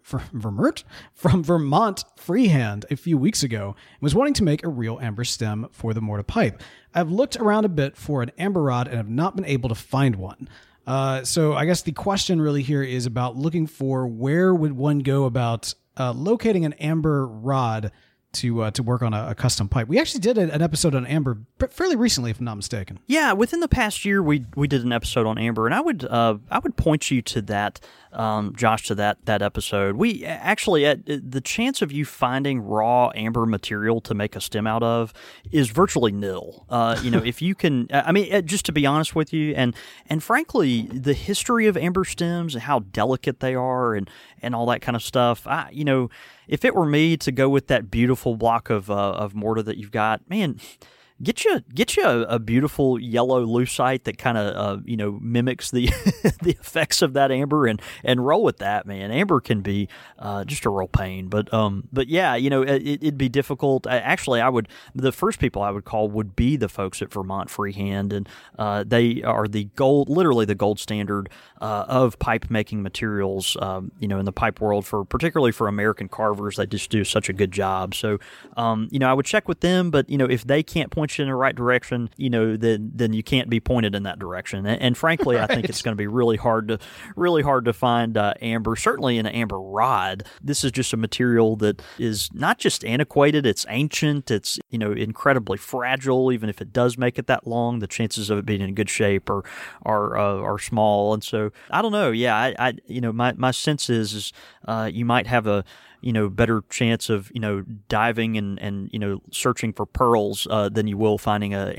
Vermont freehand a few weeks ago and was wanting to make a real amber stem for the Morta pipe. I've looked around a bit for an amber rod and have not been able to find one. So I guess the question really here is about looking for where would one go about locating an amber rod to work on a custom pipe. We actually did an episode on amber fairly recently, if I'm not mistaken. Yeah, within the past year, we did an episode on amber, and I would point you to that, Josh, to that episode. We actually, the chance of you finding raw amber material to make a stem out of is virtually nil. If you can, just to be honest with you, and frankly, the history of amber stems and how delicate they are, and all that kind of stuff. If it were me to go with that beautiful block of Morta that you've got, man, get you a beautiful yellow lucite that kind of mimics the the effects of that amber and roll with that, man. Amber can be just a real pain, but yeah, it'd be difficult. The first people I would call would be the folks at Vermont Freehand, and they are literally the gold standard of pipe making materials, in the pipe world, particularly for American carvers. They just do such a good job. So, I would check with them, but if they can't point you in the right direction, then you can't be pointed in that direction. And frankly, right. I think it's going to be really hard to find amber. Certainly in an amber rod, this is just a material that is not just antiquated; it's ancient. It's incredibly fragile. Even if it does make it that long, the chances of it being in good shape are small. And so I don't know. Yeah, my sense is you might have a better chance of diving and searching for pearls than you will finding a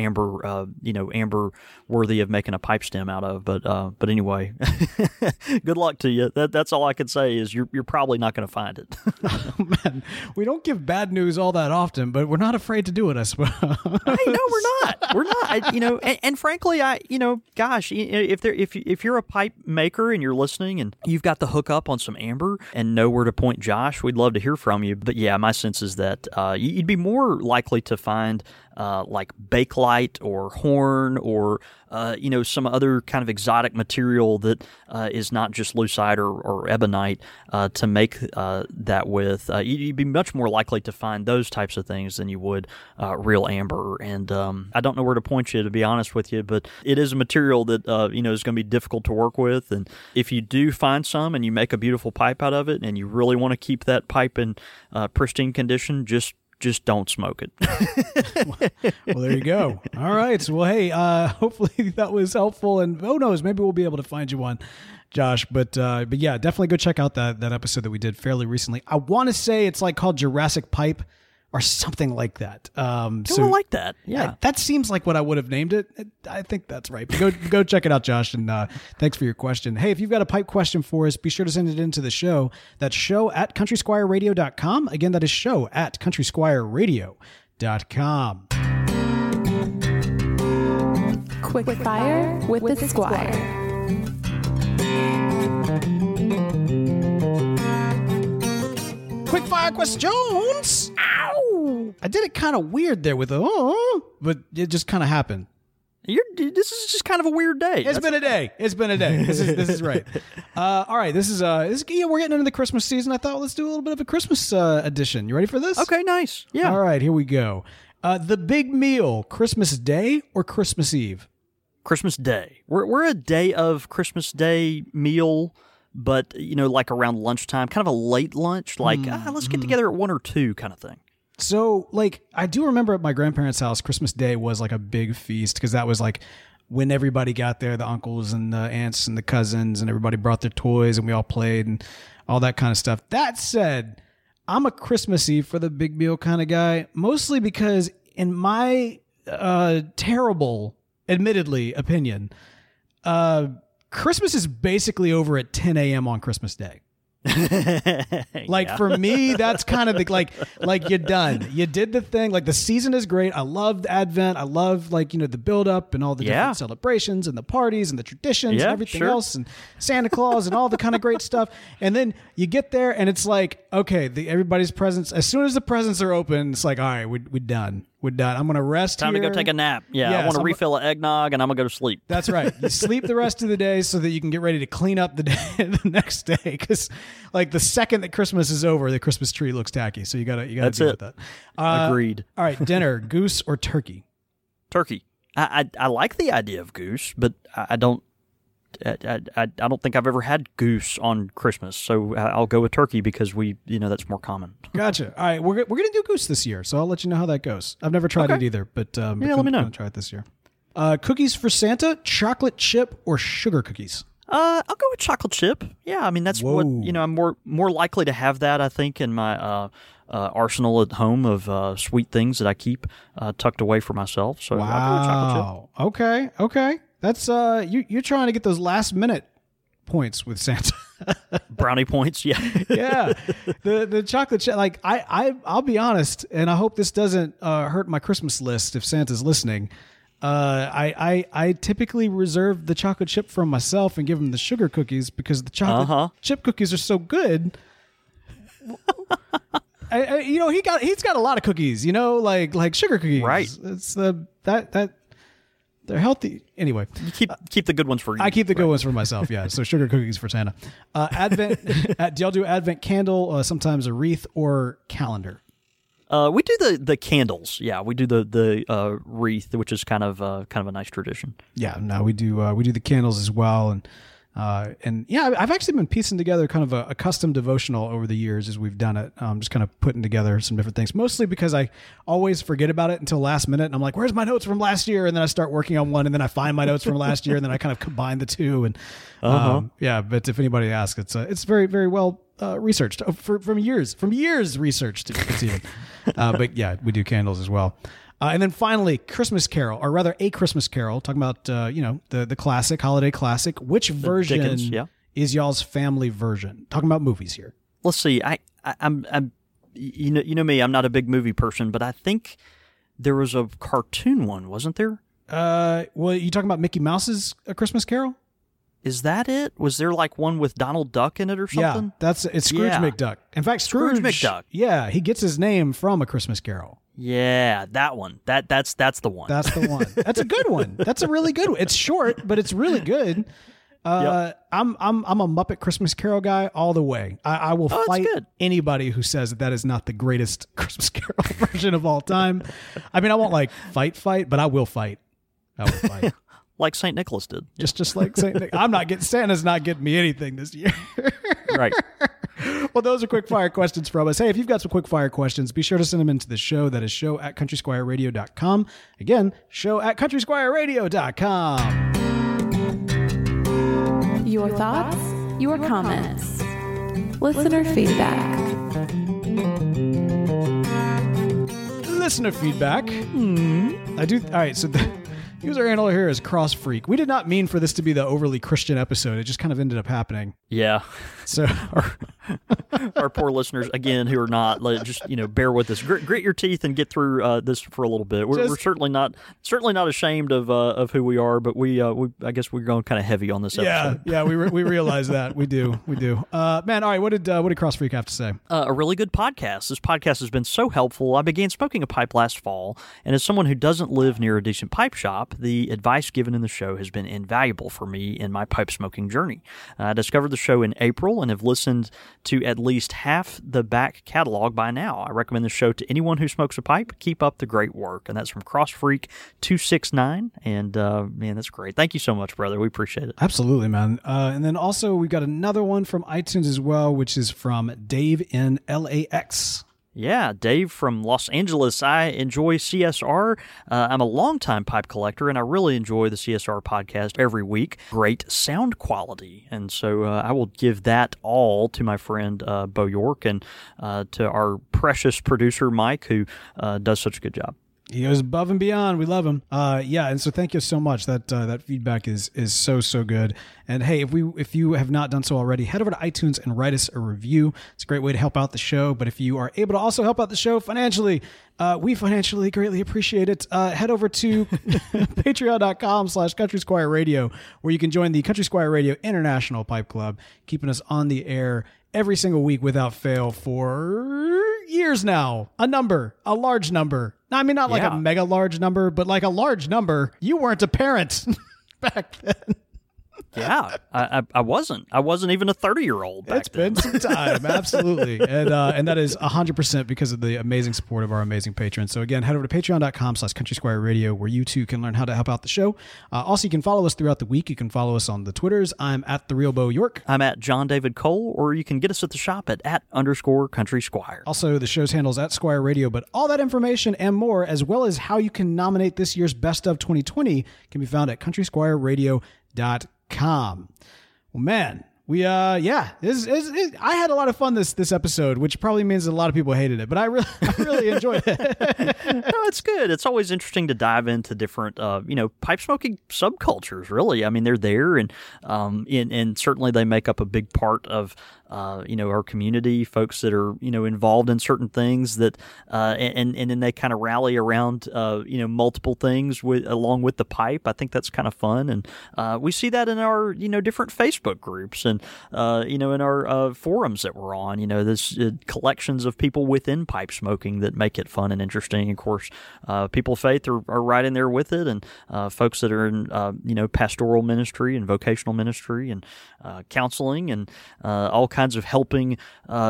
amber worthy of making a pipe stem out of. But anyway, good luck to you. That's all I can say is you're probably not going to find it. Oh, man, we don't give bad news all that often, but we're not afraid to do it, I suppose. Hey, no, we're not. And frankly, gosh, if you're a pipe maker and you're listening and you've got the hookup on some amber and know where to point Josh, we'd love to hear from you. But yeah, my sense is that you'd be more likely to find like bakelite or horn or some other kind of exotic material that is not just lucite or ebonite to make that with. You'd be much more likely to find those types of things than you would real amber. And I don't know where to point you, to be honest with you, but it is a material that is going to be difficult to work with. And if you do find some and you make a beautiful pipe out of it and you really want to keep that pipe in pristine condition, just don't smoke it. Well, there you go. All right. Well, hey, hopefully that was helpful. And who knows, maybe we'll be able to find you one, Josh. But yeah, definitely go check out that episode that we did fairly recently. I want to say it's called Jurassic Pipe or something like that. I like that. Yeah. That seems like what I would have named it. I think that's right. But go check it out, Josh. And thanks for your question. Hey, if you've got a pipe question for us, be sure to send it into the show. That's show@countrysquireradio.com. Again, that is show@countrysquireradio.com. Quick fire with the Squire. Quick fire questions. Ow! I did it kind of weird there with but it just kind of happened. This is just kind of a weird day. It's been a day. This is right. All right. This is we're getting into the Christmas season. I thought let's do a little bit of a Christmas edition. You ready for this? Okay, nice. Yeah. All right, here we go. The big meal, Christmas Day or Christmas Eve? Christmas Day. We're a day of Christmas Day meal, but like around lunchtime, kind of a late lunch, like let's get together at 1 or 2 kind of thing. So, like, I do remember at my grandparents' house, Christmas Day was like a big feast because that was like when everybody got there, the uncles and the aunts and the cousins, and everybody brought their toys and we all played and all that kind of stuff. That said, I'm a Christmas Eve for the big meal kind of guy, mostly because in my terrible, admittedly, opinion, Christmas is basically over at 10 a.m. on Christmas Day. For me, that's kind of the like you're done. You did the thing. Like the season is great. I love Advent. I love the build up and all the different celebrations and the parties and the traditions and everything else and Santa Claus and all the kind of great stuff. And then you get there and it's like, okay, everybody's presents. As soon as the presents are open, it's like, all right, we're done. We're done. I'm going to rest Time here. to go take a nap. Yeah, I want to refill an eggnog, and I'm going to go to sleep. That's right. You sleep the rest of the day so that you can get ready to clean up the day the next day. Because, like, the second that Christmas is over, the Christmas tree looks tacky. So you got to deal with that. Agreed. All right, dinner, goose or turkey? Turkey. I like the idea of goose, but I don't think I've ever had goose on Christmas, so I'll go with turkey because that's more common. Gotcha. All right, we're gonna do goose this year, so I'll let you know how that goes. I've never tried it either, but let me know. Gonna try it this year. Cookies for Santa, chocolate chip or sugar cookies? I'll go with chocolate chip. Yeah, I mean that's what I'm more likely to have that. I think in my arsenal at home of sweet things that I keep tucked away for myself. So I'll go with chocolate chip. Okay. That's you're trying to get those last minute points with Santa. Brownie points, yeah. Yeah. The chocolate chip, like I'll be honest, and I hope this doesn't hurt my Christmas list if Santa's listening. I typically reserve the chocolate chip for myself and give him the sugar cookies because the chocolate chip cookies are so good. He's got a lot of cookies, like sugar cookies. Right. It's that they're healthy. Anyway, you keep the good ones for you. I keep the good ones for myself. Yeah. So sugar cookies for Santa. Advent. Do y'all do Advent candle? Sometimes a wreath or calendar. We do the candles. Yeah, we do the wreath, which is kind of a nice tradition. Yeah. No, we do the candles as well, and yeah, I've actually been piecing together kind of a custom devotional over the years as we've done it. Just kind of putting together some different things, mostly because I always forget about it until last minute. And I'm like, where's my notes from last year? And then I start working on one and then I find my notes from last year and then I kind of combine the two. And yeah, but if anybody asks, it's very, very well researched from years researched. It's even. But yeah, we do candles as well. And then finally, Christmas Carol, or rather A Christmas Carol, talking about, the classic, holiday classic. Which version Dickens, is y'all's family version? Talking about movies here. Let's see. I'm you know me, I'm not a big movie person, but I think there was a cartoon one, wasn't there? Well, you talking about Mickey Mouse's A Christmas Carol? Is that it? Was there like one with Donald Duck in it or something? Yeah, it's Scrooge McDuck. In fact, Scrooge McDuck. Yeah, he gets his name from A Christmas Carol. Yeah, that one. That's the one. That's the one. That's a good one. That's a really good one. It's short, but it's really good. I'm a Muppet Christmas Carol guy all the way. I will fight anybody who says that is not the greatest Christmas Carol version of all time. I mean, I won't like fight, but I will fight. I will fight. Like St. Nicholas did. Just like St. Nicholas. Santa's not getting me anything this year. Right. Well, those are quick fire questions from us. Hey, if you've got some quick fire questions, be sure to send them into the show. That is show@countrysquireradio.com. Again, show@countrysquireradio.com. Your thoughts, your comments, listener feedback. Listener feedback. I do. All right. So the user handle here is CrossFreak. We did not mean for this to be the overly Christian episode. It just kind of ended up happening. Yeah. So our poor listeners, again, who are not, just bear with us. Grit your teeth and get through this for a little bit. We're certainly not ashamed of who we are, but we I guess we're going kind of heavy on this episode. Yeah, we realize that. We do. Man, all right. What did CrossFreak have to say? A really good podcast. This podcast has been so helpful. I began smoking a pipe last fall, and as someone who doesn't live near a decent pipe shop, the advice given in the show has been invaluable for me in my pipe smoking journey. I discovered the show in April and have listened to at least half the back catalog by now. I recommend the show to anyone who smokes a pipe. Keep up the great work. And that's from CrossFreak269. And man, that's great. Thank you so much, brother. We appreciate it. Absolutely, man. And then also we've got another one from iTunes as well, which is from Dave in LAX. Yeah, Dave from Los Angeles. I enjoy CSR. I'm a longtime pipe collector, and I really enjoy the CSR podcast every week. Great sound quality. And so I will give that all to my friend Bo York and to our precious producer, Mike, who does such a good job. He goes above and beyond. We love him. And so thank you so much. That feedback is so good. And hey, if you have not done so already, head over to iTunes and write us a review. It's a great way to help out the show. But if you are able to also help out the show financially, we financially greatly appreciate it. Head over to patreon.com/Country Squire Radio, where you can join the Country Squire Radio International Pipe Club, keeping us on the air every single week without fail for years now. A large number. I mean, not like a mega large number, but like a large number. You weren't a parent back then. Yeah, I wasn't. I wasn't even a 30-year-old back then. It's been some time, absolutely. And that is 100% because of the amazing support of our amazing patrons. So again, head over to patreon.com/Country Squire Radio, where you too can learn how to help out the show. Also, you can follow us throughout the week. You can follow us on the Twitters. I'm at The Real Bo York. I'm at John David Cole, or you can get us at the shop at @_Country Squire. Also, the show's handles at Squire Radio, but all that information and more, as well as how you can nominate this year's Best of 2020, can be found at countrysquireradio.com. Well, man, we I had a lot of fun this episode, which probably means that a lot of people hated it, but I really enjoyed it. No, it's good. It's always interesting to dive into different pipe smoking subcultures. Really, I mean, they're there, and certainly they make up a big part of our community, folks that are, involved in certain things that, and then they kind of rally around, multiple things along with the pipe. I think that's kind of fun. And, we see that in our, different Facebook groups and, in our, forums that we're on, there's collections of people within pipe smoking that make it fun and interesting. Of course, people of faith are right in there with it, and, folks that are in, pastoral ministry and vocational ministry and, counseling and, all kinds of helping,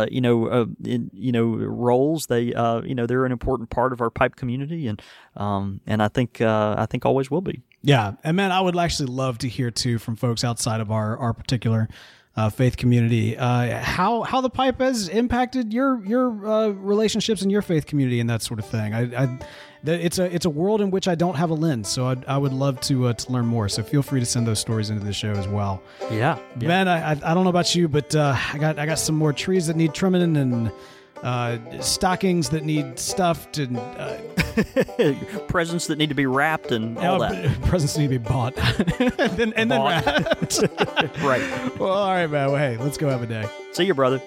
roles. They're an important part of our pipe community, and I think always will be. Yeah, and man, I would actually love to hear too from folks outside of our particular faith community how the pipe has impacted your relationships in your faith community and that sort of thing. It's a world in which I don't have a lens, so I would love to learn more. So feel free to send those stories into the show as well. Yeah. Man, I don't know about you, but I got some more trees that need trimming and stockings that need stuffed and presents that need to be wrapped and all that. Presents need to be bought and then wrapped. Right. Well, all right, man. Well, hey, let's go have a day. See you, brother.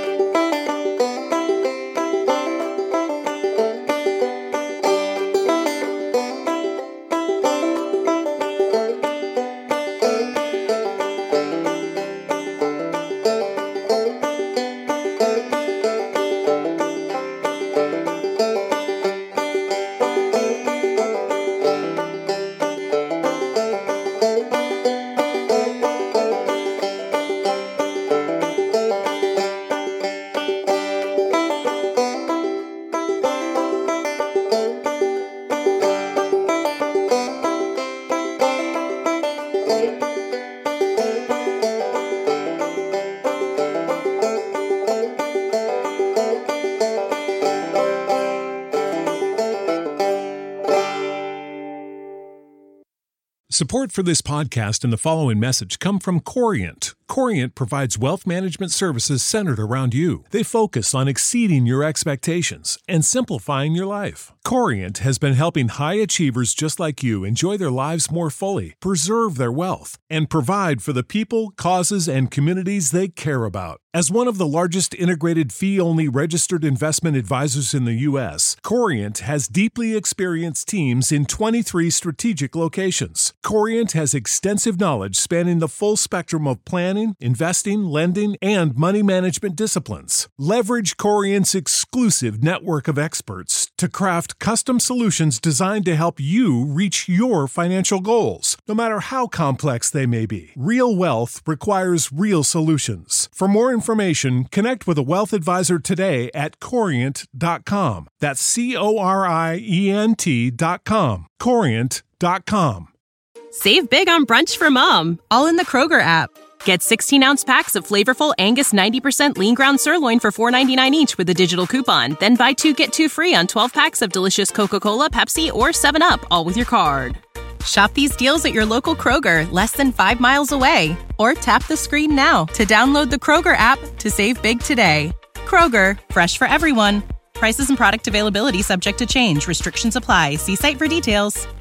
Support for this podcast and the following message come from Corient. Corient provides wealth management services centered around you. They focus on exceeding your expectations and simplifying your life. Corient has been helping high achievers just like you enjoy their lives more fully, preserve their wealth, and provide for the people, causes, and communities they care about. As one of the largest integrated fee-only registered investment advisors in the U.S., Corient has deeply experienced teams in 23 strategic locations. Corient has extensive knowledge spanning the full spectrum of plan planning, investing, lending, and money management disciplines. Leverage Corient's exclusive network of experts to craft custom solutions designed to help you reach your financial goals, no matter how complex they may be. Real wealth requires real solutions. For more information, connect with a wealth advisor today at Corient.com. That's Corient.com. Corient.com. Save big on brunch for mom, all in the Kroger app. Get 16-ounce packs of flavorful Angus 90% lean ground sirloin for $4.99 each with a digital coupon. Then buy 2, get 2 free on 12 packs of delicious Coca-Cola, Pepsi, or 7-Up, all with your card. Shop these deals at your local Kroger, less than 5 miles away. Or tap the screen now to download the Kroger app to save big today. Kroger, fresh for everyone. Prices and product availability subject to change. Restrictions apply. See site for details.